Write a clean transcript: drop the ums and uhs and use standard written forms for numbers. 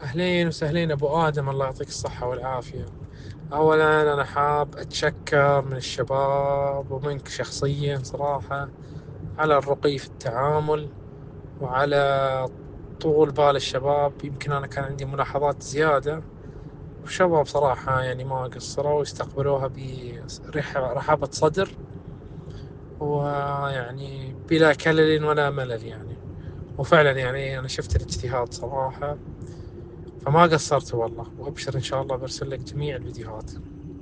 أهلين وسهلين أبو آدم، الله يعطيك الصحة والعافية. أولا أنا حاب أتشكر من الشباب ومنك شخصيا صراحة على الرقي في التعامل، وعلى طول بال الشباب. يمكن أنا كان عندي ملاحظات زيادة، والشباب صراحة يعني ما قصروا واستقبلوها برحابة صدر، ويعني بلا كلل ولا ملل يعني. وفعلا يعني أنا شفت الاجتهاد صراحة، فما قصرت والله. وأبشر إن شاء الله برسل لك جميع الفيديوهات.